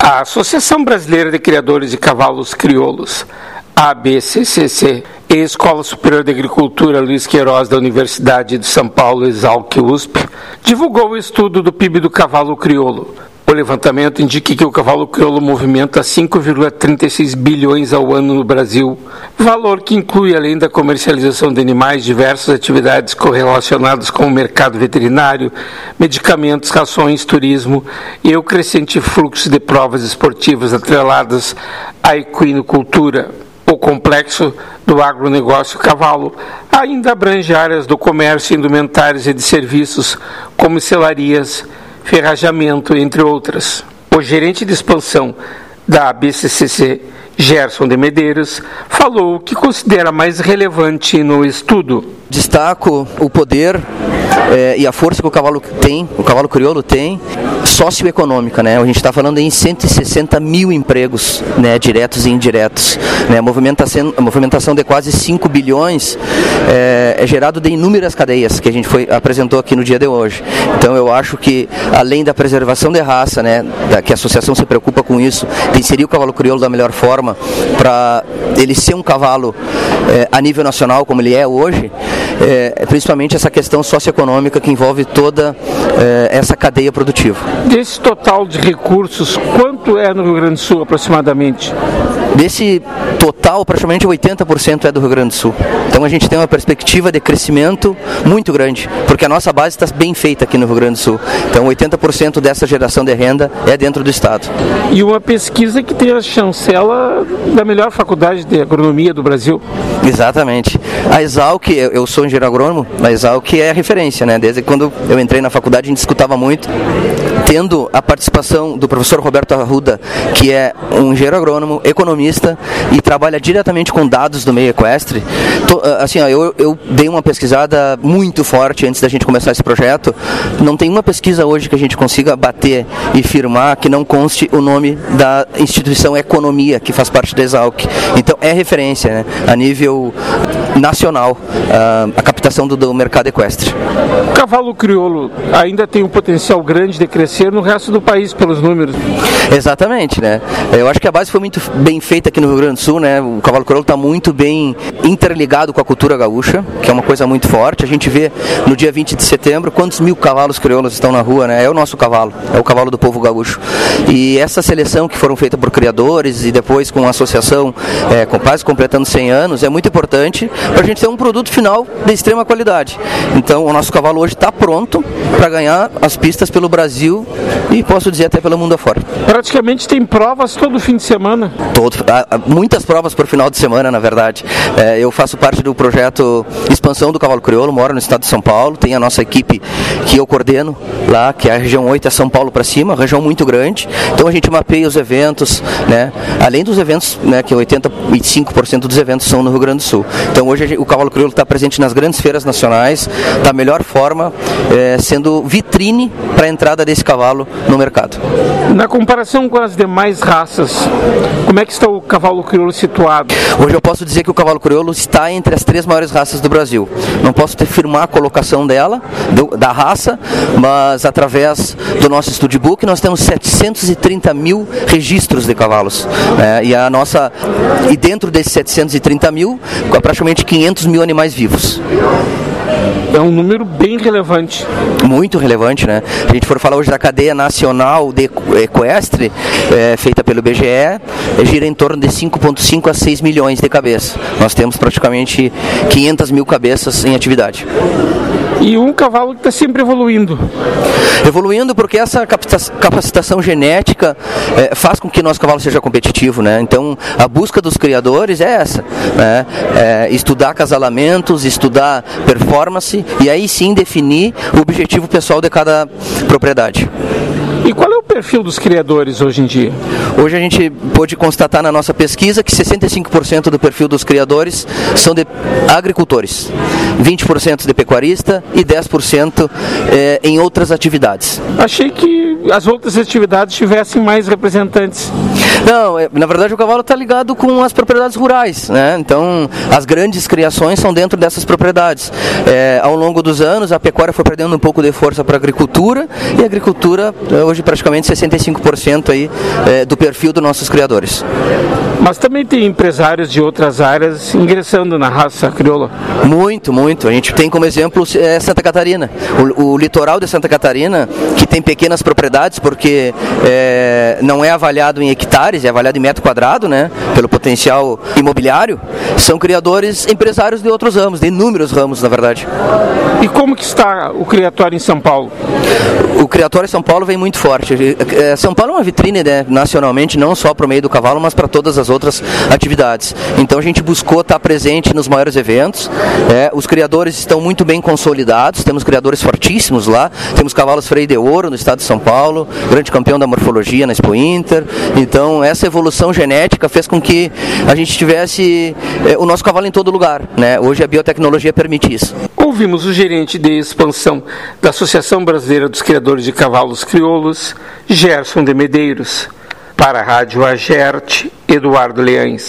A Associação Brasileira de Criadores de Cavalos Crioulos, ABCCC, e a Escola Superior de Agricultura Luiz Queiroz da Universidade de São Paulo, Exalc-USP, divulgou o estudo do PIB do cavalo crioulo. O levantamento indica que o cavalo crioulo movimenta 5,36 bilhões ao ano no Brasil, valor que inclui, além da comercialização de animais, diversas atividades correlacionadas com o mercado veterinário, medicamentos, rações, turismo e o crescente fluxo de provas esportivas atreladas à equinocultura. O complexo do agronegócio cavalo ainda abrange áreas do comércio, indumentários e de serviços, como selarias, ferrajamento, entre outras. O gerente de expansão da ABCCC, Gerson de Medeiros, falou o que considera mais relevante no estudo. Destaco o poder e a força que o cavalo crioulo tem, socioeconômica, né? A gente está falando em 160 mil empregos, né, diretos e indiretos, né? A movimentação de quase 5 bilhões é gerado de inúmeras cadeias que a gente apresentou aqui no dia de hoje. Então eu acho que, além da preservação de raça, né, que a associação se preocupa com isso, de inserir o cavalo crioulo da melhor forma, para ele ser um cavalo a nível nacional como ele é hoje, principalmente essa questão socioeconômica que envolve toda essa cadeia produtiva. Desse total de recursos, quanto é no Rio Grande do Sul aproximadamente? Desse total, praticamente 80% é do Rio Grande do Sul. Então a gente tem uma perspectiva de crescimento muito grande, porque a nossa base está bem feita aqui no Rio Grande do Sul. Então 80% dessa geração de renda é dentro do estado. E uma pesquisa que tem a chancela da melhor faculdade de agronomia do Brasil. Exatamente. A Exalc, eu sou engenheiro agrônomo, a Exalc é a referência, né? Desde quando eu entrei na faculdade a gente escutava muito, tendo a participação do professor Roberto Arruda, que é um engenheiro agrônomo, economista e trabalha diretamente com dados do meio equestre. Eu dei uma pesquisada muito forte antes da gente começar esse projeto. Não tem uma pesquisa hoje que a gente consiga bater e firmar que não conste o nome da instituição Economia, que faz parte da Exalc. Então é referência, né, a nível nacional, a captação do mercado equestre. O cavalo crioulo ainda tem um potencial grande de crescer no resto do país pelos números. Exatamente, né? Eu acho que a base foi muito bem feita aqui no Rio Grande do Sul, né? O cavalo crioulo está muito bem interligado com a cultura gaúcha, que é uma coisa muito forte. A gente vê no dia 20 de setembro quantos mil cavalos crioulos estão na rua, né? É o nosso cavalo, é o cavalo do povo gaúcho. E essa seleção que foram feitas por criadores e depois com a associação, quase completando 100 anos, é muito importante para a gente ter um produto final de extrema qualidade. Então o nosso cavalo hoje está pronto para ganhar as pistas pelo Brasil e posso dizer até pelo mundo afora. Praticamente tem provas todo fim de semana? Muitas provas por final de semana, na verdade. Eu faço parte do projeto Expansão do Cavalo Crioulo, moro no estado de São Paulo, tem a nossa equipe que eu coordeno lá, que é a região 8, é São Paulo para cima, região muito grande. Então a gente mapeia os eventos, né? Além dos eventos, né, que 85% dos eventos são no Rio Grande do Sul. Então hoje o Cavalo Crioulo está presente nas grandes feiras nacionais, da melhor forma, sendo vitrine para a entrada desse cavalo no mercado. Na comparação com as demais raças, como é que está o cavalo crioulo situado? Hoje eu posso dizer que o cavalo crioulo está entre as 3 maiores raças do Brasil. Não posso afirmar a colocação dela, da raça, mas através do nosso studbook nós temos 730 mil registros de cavalos. E dentro desses 730 mil, praticamente 500 mil animais vivos. É um número bem relevante. Muito relevante, né? Se a gente for falar hoje da cadeia nacional de equestre, feita pelo IBGE, gira em torno de 5,5 a 6 milhões de cabeças. Nós temos praticamente 500 mil cabeças em atividade. E um cavalo que está sempre evoluindo. Evoluindo porque essa capacitação genética faz com que o nosso cavalo seja competitivo, né? Então, a busca dos criadores é essa, né? Estudar acasalamentos, estudar performance e aí sim definir o objetivo pessoal de cada propriedade. E qual é o perfil dos criadores hoje em dia? Hoje a gente pôde constatar na nossa pesquisa que 65% do perfil dos criadores são de agricultores, 20% de pecuarista e 10% em outras atividades. Achei que as outras atividades tivessem mais representantes. Não, na verdade o cavalo está ligado com as propriedades rurais, né? Então as grandes criações são dentro dessas propriedades. Ao longo dos anos a pecuária foi perdendo um pouco de força para a agricultura, e a agricultura hoje praticamente 65% aí, do perfil dos nossos criadores. Mas também tem empresários de outras áreas ingressando na raça crioula. Muito, muito. A gente tem como exemplo Santa Catarina. O litoral de Santa Catarina, que tem pequenas propriedades, porque não é avaliado em hectares, é avaliado em metro quadrado, né, pelo potencial imobiliário, são criadores empresários de outros ramos, de inúmeros ramos, na verdade. E como que está o criatório em São Paulo? O criatório em São Paulo vem muito forte. São Paulo é uma vitrine, né, nacionalmente, não só para o meio do cavalo, mas para todas as outras atividades. Então a gente buscou estar presente nos maiores eventos. Os criadores estão muito bem consolidados, temos criadores fortíssimos lá, temos cavalos freio de ouro no estado de São Paulo, grande campeão da morfologia na Expo Inter. Então essa evolução genética fez com que a gente tivesse o nosso cavalo em todo lugar, né? Hoje a biotecnologia permite isso. Ouvimos o gerente de expansão da Associação Brasileira dos Criadores de Cavalos Crioulos, Gerson de Medeiros. Para a Rádio Agerte, Eduardo Leães.